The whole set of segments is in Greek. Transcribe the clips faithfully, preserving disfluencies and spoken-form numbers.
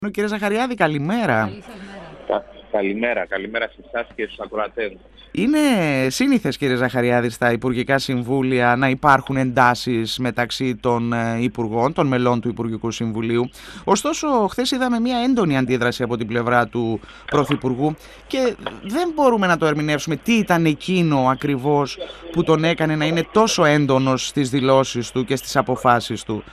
Κύριε Ζαχαριάδη, καλημέρα. Κα, καλημέρα, καλημέρα σε εσάς και στους ακροατές. Είναι σύνηθες, κύριε Ζαχαριάδη, στα Υπουργικά Συμβούλια να υπάρχουν εντάσεις μεταξύ των Υπουργών, των μελών του Υπουργικού Συμβουλίου. Ωστόσο, χθες είδαμε μια έντονη αντίδραση από την πλευρά του Πρωθυπουργού και δεν μπορούμε να το ερμηνεύσουμε τι ήταν εκείνο ακριβώς που τον έκανε να είναι τόσο έντονος στις δηλώσεις του και στις αποφάσεις του.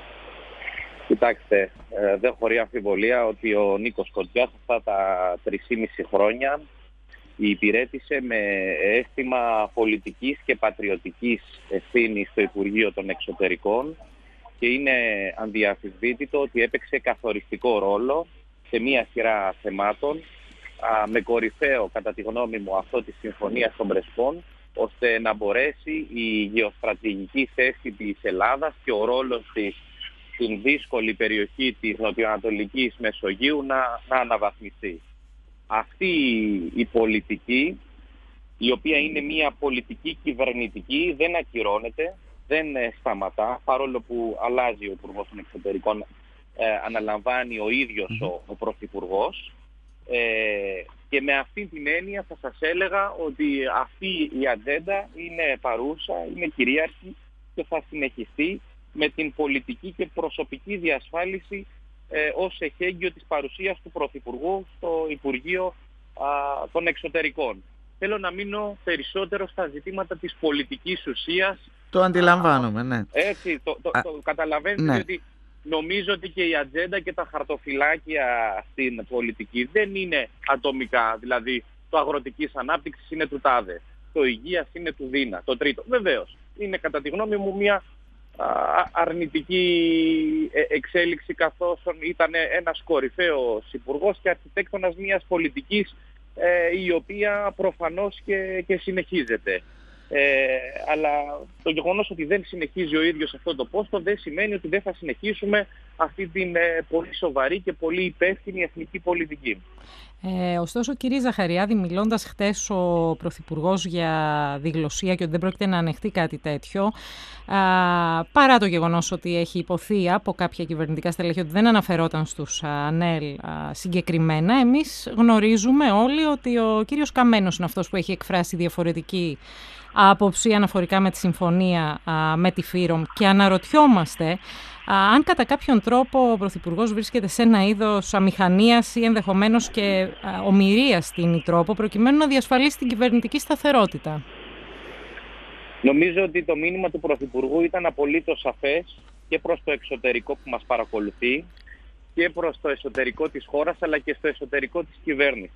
Κοιτάξτε, ε, δεν χωρεί αμφιβολία ότι ο Νίκος Κοντζιάς αυτά τα τρεισήμιση χρόνια υπηρέτησε με αίσθημα πολιτικής και πατριωτικής ευθύνης στο Υπουργείο των Εξωτερικών και είναι ανδιαφυσβήτητο ότι έπαιξε καθοριστικό ρόλο σε μία σειρά θεμάτων, α, με κορυφαίο κατά τη γνώμη μου αυτό της Συμφωνίας των Πρεσπών, ώστε να μπορέσει η γεωστρατηγική θέση της Ελλάδας και ο ρόλος της στην δύσκολη περιοχή της νοτιοανατολικής Μεσογείου να, να αναβαθμιστεί. Αυτή η πολιτική, η οποία είναι μια πολιτική κυβερνητική, δεν ακυρώνεται, δεν σταματά, παρόλο που αλλάζει ο Υπουργός των Εξωτερικών, ε, αναλαμβάνει ο ίδιος mm-hmm. ο, ο Πρωθυπουργός. Ε, και με αυτή την έννοια θα σας έλεγα ότι αυτή η ατζέντα είναι παρούσα, είναι κυρίαρχη και θα συνεχιστεί με την πολιτική και προσωπική διασφάλιση ε, ως εχέγγυο της παρουσίας του Πρωθυπουργού στο Υπουργείο α, των Εξωτερικών. Θέλω να μείνω περισσότερο στα ζητήματα της πολιτικής ουσίας. Το αντιλαμβάνομαι, ναι. Έτσι, το, το, το, το καταλαβαίνετε, ναι. Ότι νομίζω ότι και η ατζέντα και τα χαρτοφυλάκια στην πολιτική δεν είναι ατομικά. Δηλαδή, το αγροτικής ανάπτυξης είναι του ΤΑΔΕ, το υγείας είναι του ΔΙΝΑ, το τρίτο. Βεβαίως, είναι κατά τη γνώμη μου μια αρνητική εξέλιξη, καθώς ήταν ένας κορυφαίος υπουργός και αρχιτέκτονας μιας πολιτικής ε, η οποία προφανώς και, και συνεχίζεται. Ε, αλλά το γεγονός ότι δεν συνεχίζει ο ίδιος αυτό το πόστο δεν σημαίνει ότι δεν θα συνεχίσουμε αυτή την ε, πολύ σοβαρή και πολύ υπεύθυνη εθνική πολιτική. Ε, ωστόσο, κύριε Ζαχαριάδη, μιλώντας χτες ο Πρωθυπουργός για διγλωσία και ότι δεν πρόκειται να ανεχτεί κάτι τέτοιο, α, παρά το γεγονός ότι έχει υποθεί από κάποια κυβερνητικά στελέχη ότι δεν αναφερόταν στους ΑΝΕΛ α, συγκεκριμένα, εμείς γνωρίζουμε όλοι ότι ο κύριος Καμένος είναι αυτός που έχει εκφράσει διαφορετική άποψη αναφορικά με τη συμφωνία α, με τη ΦΥΡΟΜ και αναρωτιόμαστε α, αν κατά κάποιον τρόπο ο Πρωθυπουργός βρίσκεται σε ένα είδος αμηχανίας ή ενδεχομένως και α, ομηρίας στην τρόπο προκειμένου να διασφαλίσει την κυβερνητική σταθερότητα. Νομίζω ότι το μήνυμα του Πρωθυπουργού ήταν απολύτως σαφές και προς το εξωτερικό που μας παρακολουθεί και προς το εσωτερικό της χώρας αλλά και στο εσωτερικό της κυβέρνησης.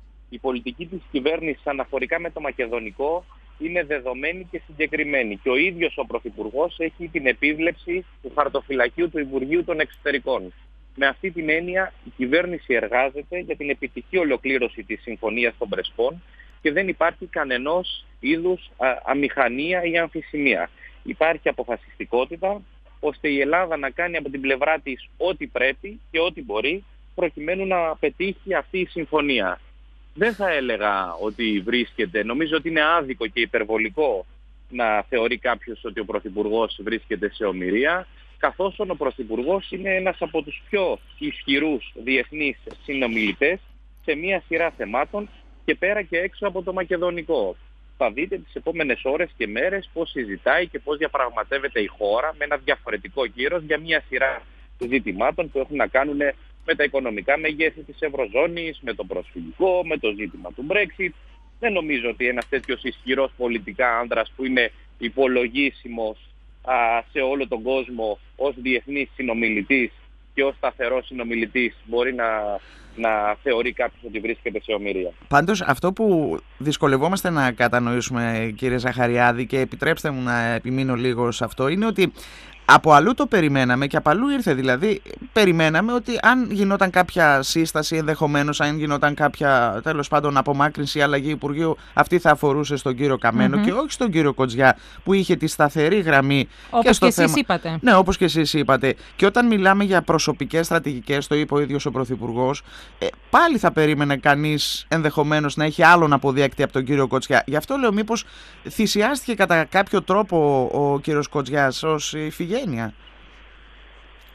Η πολιτική της κυβέρνησης αναφορικά με το μακεδονικό είναι δεδομένη και συγκεκριμένη και ο ίδιος ο Πρωθυπουργός έχει την επίβλεψη του χαρτοφυλακίου του Υπουργείου των Εξωτερικών. Με αυτή την έννοια η κυβέρνηση εργάζεται για την επιτυχή ολοκλήρωση της Συμφωνίας των Πρεσπών και δεν υπάρχει κανενός είδους α, αμηχανία ή αμφισημία. Υπάρχει αποφασιστικότητα ώστε η Ελλάδα να κάνει από την πλευρά της ό,τι πρέπει και ό,τι μπορεί προκειμένου να πετύχει αυτή η συμφωνία. Δεν θα έλεγα ότι βρίσκεται, νομίζω ότι είναι άδικο και υπερβολικό να θεωρεί κάποιος ότι ο Πρωθυπουργός βρίσκεται σε ομηρία, καθώς ο Πρωθυπουργός είναι ένας από τους πιο ισχυρούς διεθνείς συνομιλητές σε μία σειρά θεμάτων και πέρα και έξω από το μακεδονικό. Θα δείτε τις επόμενες ώρες και μέρες πώς συζητάει και πώς διαπραγματεύεται η χώρα με ένα διαφορετικό κύρος για μία σειρά ζητημάτων που έχουν να κάνουν με τα οικονομικά μεγέθη της Ευρωζώνης, με το προσφυγικό, με το ζήτημα του Brexit. Δεν νομίζω ότι ένας τέτοιος ισχυρός πολιτικά άνδρας που είναι υπολογίσιμος α, σε όλο τον κόσμο ως διεθνής συνομιλητής και ως σταθερός συνομιλητής μπορεί να, να θεωρεί κάποιος ότι βρίσκεται σε ομηρία. Πάντως αυτό που δυσκολευόμαστε να κατανοήσουμε, κύριε Ζαχαριάδη, και επιτρέψτε μου να επιμείνω λίγο σε αυτό, είναι ότι από αλλού το περιμέναμε και από αλλού ήρθε. Δηλαδή, περιμέναμε ότι αν γινόταν κάποια σύσταση, ενδεχομένως, αν γινόταν κάποια τέλος πάντων απομάκρυνση ή αλλαγή Υπουργείου, αυτή θα αφορούσε στον κύριο Καμένο mm-hmm. και όχι στον κύριο Κοντζιά, που είχε τη σταθερή γραμμή. Όπως και, στο και θέμα... εσείς είπατε. Ναι, όπως και εσείς είπατε. Και όταν μιλάμε για προσωπικές στρατηγικές, το είπε ο ίδιος ο Πρωθυπουργός, ε, πάλι θα περίμενε κανείς ενδεχομένως να έχει άλλον αποδέκτη από τον κύριο Κοντζιά. Γι' αυτό λέω, μήπως θυσιάστηκε κατά κάποιο τρόπο ο κύριος Κοντζιάς ως υφηγένεια.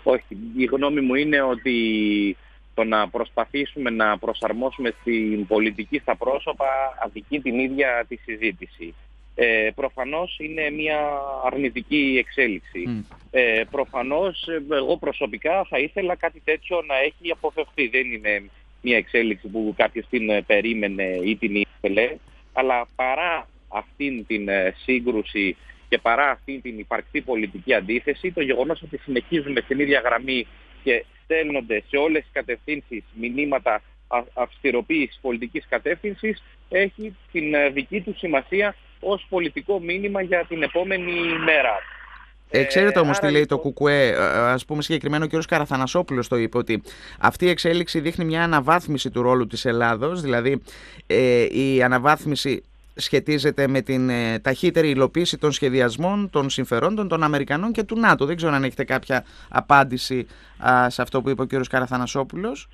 Όχι, η γνώμη μου είναι ότι το να προσπαθήσουμε να προσαρμόσουμε την πολιτική στα πρόσωπα αδικεί την ίδια τη συζήτηση. Ε, προφανώς είναι μια αρνητική εξέλιξη. Mm. Ε, προφανώς εγώ προσωπικά θα ήθελα κάτι τέτοιο να έχει αποφευθεί. Δεν είναι μια εξέλιξη που κάποιος την περίμενε ή την ήθελε, αλλά παρά αυτήν την σύγκρουση και παρά αυτήν την υπαρκτή πολιτική αντίθεση, το γεγονός ότι συνεχίζουμε στην ίδια γραμμή και στέλνονται σε όλες τις κατευθύνσεις μηνύματα αυστηροποίησης πολιτικής κατεύθυνσης έχει την δική του σημασία ως πολιτικό μήνυμα για την επόμενη μέρα. Ε, ξέρετε όμως ε, τι λέει λοιπόν το ΚΚΕ, ας πούμε συγκεκριμένα ο κ. Καραθανασόπουλος το είπε, ότι αυτή η εξέλιξη δείχνει μια αναβάθμιση του ρόλου της Ελλάδος, δηλαδή ε, η αναβάθμιση σχετίζεται με την ε, ταχύτερη υλοποίηση των σχεδιασμών, των συμφερόντων των Αμερικανών και του ΝΑΤΟ. Δεν ξέρω αν έχετε κάποια απάντηση α, σε αυτό που είπε ο κ. Καραθανασόπουλος.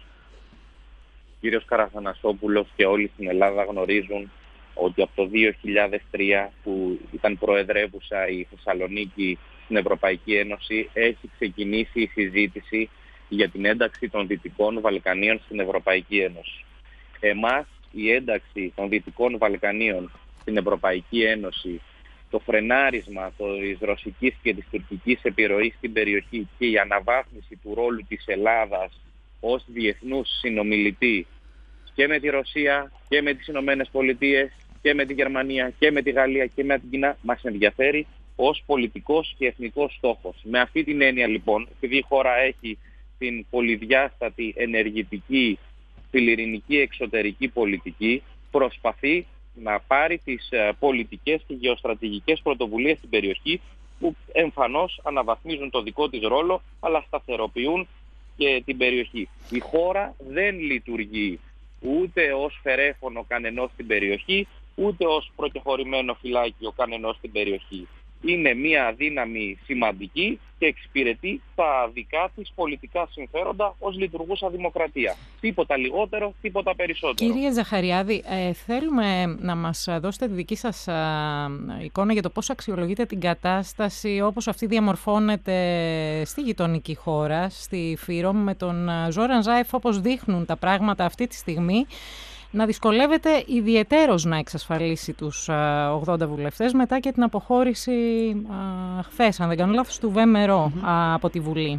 Ο κ. Καραθανασόπουλος και όλοι στην Ελλάδα γνωρίζουν ότι από το δύο χιλιάδες τρία που ήταν προεδρεύουσα η Θεσσαλονίκη στην Ευρωπαϊκή Ένωση έχει ξεκινήσει η συζήτηση για την ένταξη των Δυτικών Βαλκανίων στην Ευρωπαϊκή Ένωση. Εμάς η ένταξη των Δυτικών Βαλκανίων στην Ευρωπαϊκή Ένωση, το φρενάρισμα της ρωσικής και της τουρκικής επιρροής στην περιοχή και η αναβάθμιση του ρόλου της Ελλάδας ως διεθνούς συνομιλητή και με τη Ρωσία και με τις Ηνωμένες Πολιτείες και με τη Γερμανία και με τη Γαλλία και με την Κίνα μας ενδιαφέρει ως πολιτικός και εθνικός στόχος. Με αυτή την έννοια λοιπόν, επειδή η χώρα έχει την πολυδιάστατη ενεργητική φιλιρινική εξωτερική πολιτική, προσπαθεί να πάρει τις πολιτικές και γεωστρατηγικές πρωτοβουλίες στην περιοχή που εμφανώς αναβαθμίζουν το δικό της ρόλο αλλά σταθεροποιούν και την περιοχή. Η χώρα δεν λειτουργεί ούτε ως φερέφωνο κανενός στην περιοχή, ούτε ως προκεχωρημένο φυλάκιο κανενός στην περιοχή. Είναι μια δύναμη σημαντική και εξυπηρετεί τα δικά της πολιτικά συμφέροντα ως λειτουργούσα δημοκρατία. Τίποτα λιγότερο, τίποτα περισσότερο. Κύριε Ζαχαριάδη, ε, θέλουμε να μας δώσετε τη δική σας α, εικόνα για το πώς αξιολογείτε την κατάσταση όπως αυτή διαμορφώνεται στη γειτονική χώρα, στη Φύρομ, με τον Ζόραν Ζάεφ, όπως δείχνουν τα πράγματα αυτή τη στιγμή, να δυσκολεύεται ιδιαιτέρως να εξασφαλίσει τους ογδόντα βουλευτές μετά και την αποχώρηση α, χθες, αν δεν κάνω λάθος, του ΒΜΡΟ mm-hmm. α, από τη Βουλή.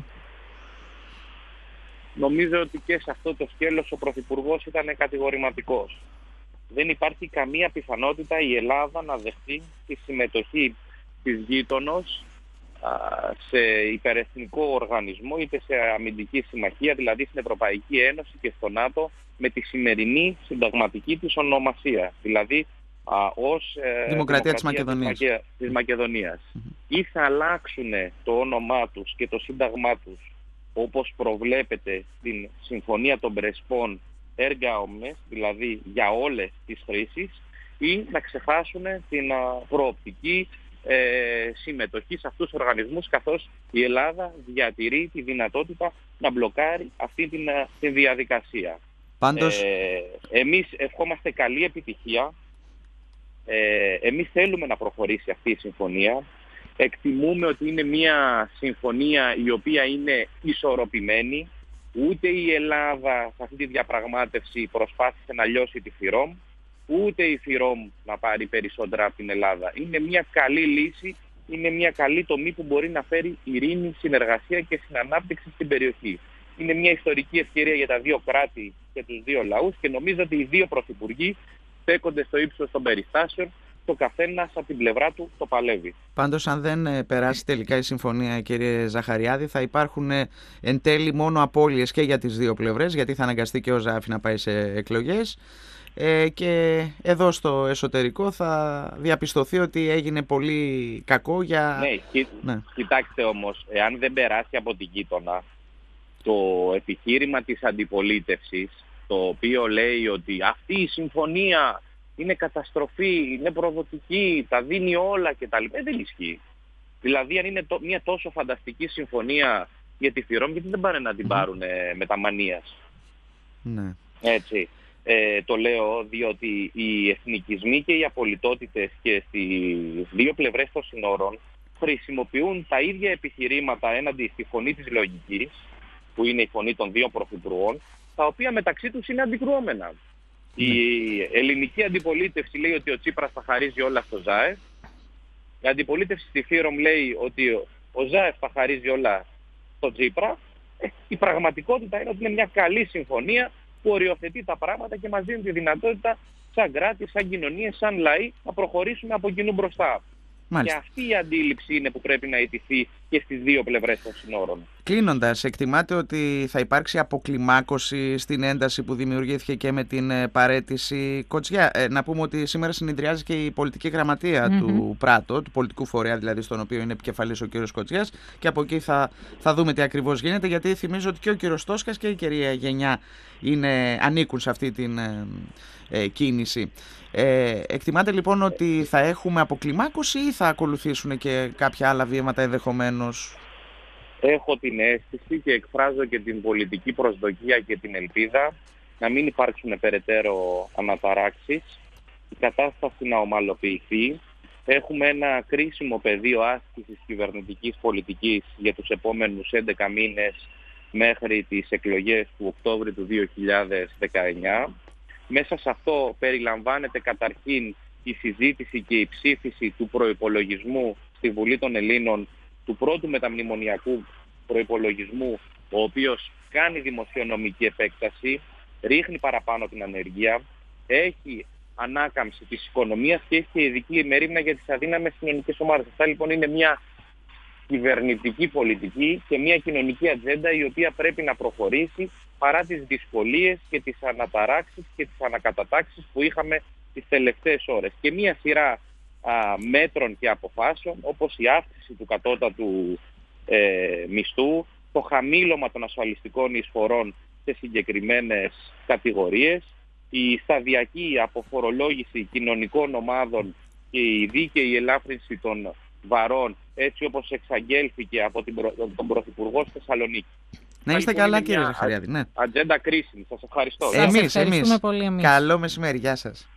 Νομίζω ότι και σε αυτό το σκέλος ο Πρωθυπουργός ήταν κατηγορηματικός. Δεν υπάρχει καμία πιθανότητα η Ελλάδα να δεχτεί τη συμμετοχή της γείτονος σε υπερεθνικό οργανισμό είτε σε αμυντική συμμαχία, δηλαδή στην Ευρωπαϊκή Ένωση και στο ΝΑΤΟ, με τη σημερινή συνταγματική της ονομασία, δηλαδή α, ως ε, Δημοκρατία της Μακεδονίας. Της, της Μακεδονίας. Mm-hmm. Ή θα αλλάξουν το όνομά τους και το σύνταγμά τους, όπως προβλέπεται στην Συμφωνία των Πρεσπών έργα ομnes, δηλαδή για όλες τις χρήσεις, ή να ξεχάσουν την α, προοπτική Ε, συμμετοχή σε αυτούς τους οργανισμούς, καθώς η Ελλάδα διατηρεί τη δυνατότητα να μπλοκάρει αυτή την, την διαδικασία. Πάντως... Ε, εμείς ευχόμαστε καλή επιτυχία. Ε, εμείς θέλουμε να προχωρήσει αυτή η συμφωνία. Εκτιμούμε ότι είναι μια συμφωνία η οποία είναι ισορροπημένη. Ούτε η Ελλάδα σε αυτή τη διαπραγμάτευση προσπάθησε να λιώσει τη Φυρόμ, ούτε η Φυρόμ να πάρει περισσότερα από την Ελλάδα. Είναι μια καλή λύση, είναι μια καλή τομή που μπορεί να φέρει ειρήνη, συνεργασία και συνανάπτυξη στην περιοχή. Είναι μια ιστορική ευκαιρία για τα δύο κράτη και τους δύο λαούς και νομίζω ότι οι δύο πρωθυπουργοί στέκονται στο ύψος των περιστάσεων, το καθένας από την πλευρά του το παλεύει. Πάντως, αν δεν περάσει τελικά η συμφωνία, κύριε Ζαχαριάδη, θα υπάρχουν εν τέλει μόνο απώλειες και για τις δύο πλευρές, γιατί θα αναγκαστεί και ο Ζάεφ να πάει σε εκλογές. Ε, και εδώ στο εσωτερικό θα διαπιστωθεί ότι έγινε πολύ κακό για... Ναι, κοι... ναι. Κοιτάξτε όμως, εάν δεν περάσει από την γείτονα, το επιχείρημα της αντιπολίτευσης, το οποίο λέει ότι αυτή η συμφωνία είναι καταστροφή, είναι προδοτική, τα δίνει όλα κτλ. Δεν ισχύει. Δηλαδή, αν είναι το... μια τόσο φανταστική συμφωνία για τη Φυρόμ, γιατί δεν πάνε να την πάρουν ε, με τα μανίας. Ναι. Έτσι. Ε, το λέω διότι οι εθνικισμοί και οι απολυτότητες και στις δύο πλευρές των συνόρων χρησιμοποιούν τα ίδια επιχειρήματα έναντι στη φωνή της λογικής, που είναι η φωνή των δύο πρωθυπουργών, τα οποία μεταξύ τους είναι αντικρουόμενα. Mm. Η ελληνική αντιπολίτευση λέει ότι ο Τσίπρας θα χαρίζει όλα στο ΖΑΕΦ. Η αντιπολίτευση στη ΦΥΡΟΜ λέει ότι ο ΖΑΕΦ θα χαρίζει όλα στο Τσίπρα. Ε, η πραγματικότητα είναι ότι είναι μια καλή συμφωνία που οριοθετεί τα πράγματα και μας δίνει τη δυνατότητα σαν κράτη, σαν κοινωνίες, σαν λαοί να προχωρήσουμε από κοινού μπροστά. Μάλιστα. Και αυτή η αντίληψη είναι που πρέπει να ιτηθεί και στις δύο πλευρές των συνόρων. Κλείνοντας, εκτιμάτε ότι θα υπάρξει αποκλιμάκωση στην ένταση που δημιουργήθηκε και με την παραίτηση Κοτζιά? Ε, να πούμε ότι σήμερα συνεδριάζει και η πολιτική γραμματεία mm-hmm. του ΠΡΑΤΟ, του πολιτικού φορέα δηλαδή, στον οποίο είναι επικεφαλής ο κύριος Κοτζιάς, και από εκεί θα, θα δούμε τι ακριβώς γίνεται, γιατί θυμίζω ότι και ο κύριος Τόσκας και η κυρία Γενιά είναι, ανήκουν σε αυτή την ε, ε, κίνηση. Ε, εκτιμάτε λοιπόν ότι θα έχουμε αποκλιμάκωση ή θα ακολουθήσουν και κάποια άλλα βήματα ενδεχομένως? Έχω την αίσθηση και εκφράζω και την πολιτική προσδοκία και την ελπίδα να μην υπάρξουν περαιτέρω αναταράξεις, η κατάσταση να ομαλοποιηθεί. Έχουμε ένα κρίσιμο πεδίο άσκησης κυβερνητικής πολιτικής για τους επόμενους έντεκα μήνες μέχρι τις εκλογές του Οκτώβρη του δύο χιλιάδες δεκαεννιά. Μέσα σε αυτό περιλαμβάνεται καταρχήν η συζήτηση και η ψήφιση του προϋπολογισμού στη Βουλή των Ελλήνων, του πρώτου μεταμνημονιακού προϋπολογισμού, ο οποίος κάνει δημοσιονομική επέκταση, ρίχνει παραπάνω την ανεργία, έχει ανάκαμψη της οικονομίας και έχει και ειδική μερίμνα για τις αδύναμες κοινωνικές ομάδες. Αυτά λοιπόν είναι μια κυβερνητική πολιτική και μια κοινωνική ατζέντα η οποία πρέπει να προχωρήσει παρά τις δυσκολίες και τις αναταράξεις και τις ανακατατάξεις που είχαμε τις τελευταίες ώρες. Και μια σειρά α, μέτρων και αποφάσεων, όπως η αύξηση του κατώτατου ε, μισθού, το χαμήλωμα των ασφαλιστικών εισφορών σε συγκεκριμένες κατηγορίες, η σταδιακή αποφορολόγηση κοινωνικών ομάδων και η δίκαιη ελάφρυνση των βαρών, έτσι όπως εξαγγέλθηκε από την, τον Πρωθυπουργό στη Θεσσαλονίκη. Να είστε λοιπόν, καλά κύριε Ζαχαριάδη. Ναι. Ατζέντα κρίσιμη. Σας ευχαριστώ. Εμείς, Σας ευχαριστούμε εμείς. πολύ εμείς. Καλό μεσημέρι. Γεια σας.